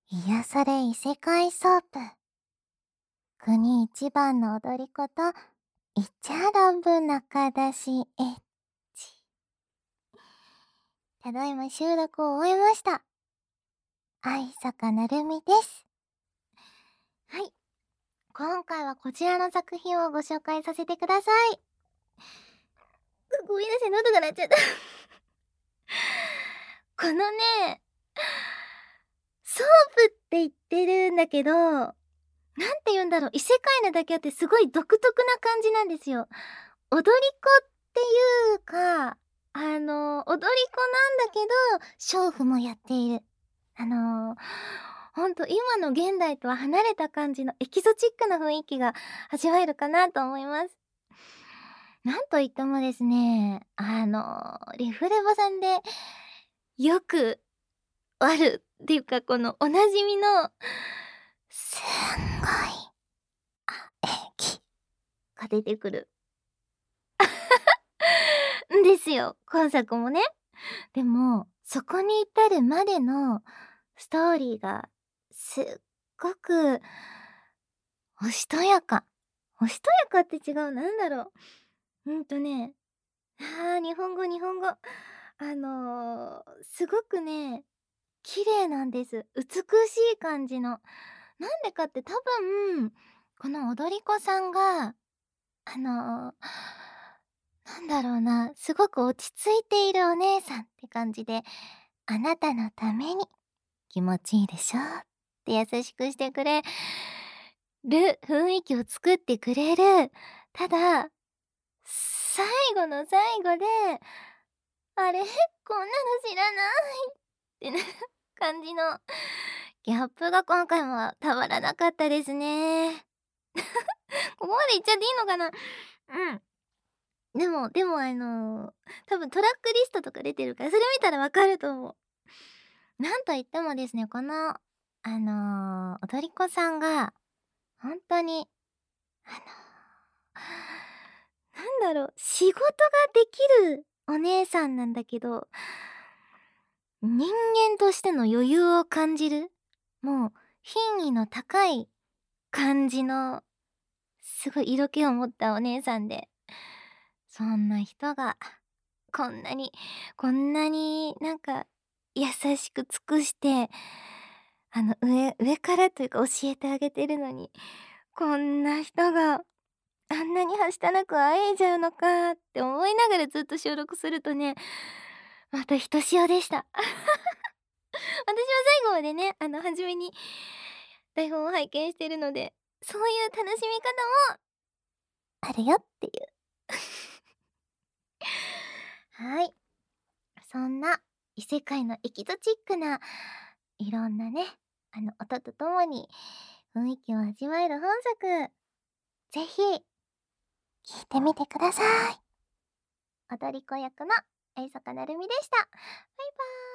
癒され異世界ソープ。国一番の踊り子と、いっちゃ乱文仲出しエッチ。ただいま収録を終えました。愛坂なるみです。はい。今回はこちらの作品をご紹介させてください。ごめんなさい、喉が鳴っちゃった。このね、ソープって言ってるんだけど、なんて言うんだろう、異世界なだけあってすごい独特な感じなんですよ。踊り子っていうか、踊り子なんだけど、娼婦もやっている。ほんと今の現代とは離れた感じのエキゾチックな雰囲気が味わえるかなと思います。なんといってもですね、リフレボさんでよくあるっていうか、このおなじみの、すんごい、液が出てくるんですよ、今作もね。でも、そこに至るまでのストーリーがすっごくおしとやか。おしとやかって違う、なんだろう。ね、日本語。すごくね、綺麗なんです。美しい感じの。なんでかって多分、この踊り子さんが、なんだろうな、すごく落ち着いているお姉さんって感じで、あなたのために気持ちいいでしょって優しくしてくれる雰囲気を作ってくれる。ただ、最後の最後で、あれ、こんなの知らないってな感じのギャップが今回もたまらなかったですね。ここまで言っちゃっていいのかな。うん。でも多分トラックリストとか出てるから、それ見たらわかると思う。なんといってもですね、この、踊り子さんが、ほんとに、あの、なんだろう、仕事ができるお姉さんなんだけど、人間としての余裕を感じる、もう品位の高い感じの、すごい色気を持ったお姉さんで、そんな人が、こんなになんか優しく尽くして、上からというか教えてあげてるのに、こんな人があんなにはしたなく会えちゃうのかって思いながらずっと収録するとね、またひとしおでした。私は最後までね、初めに台本を拝見してるので、そういう楽しみ方もあるよっていう。はい。そんな異世界のエキゾチックないろんなね、音とともに雰囲気を味わえる本作、ぜひ聞いてみてください。踊り子役の相坂なるみでした。バイバーイ。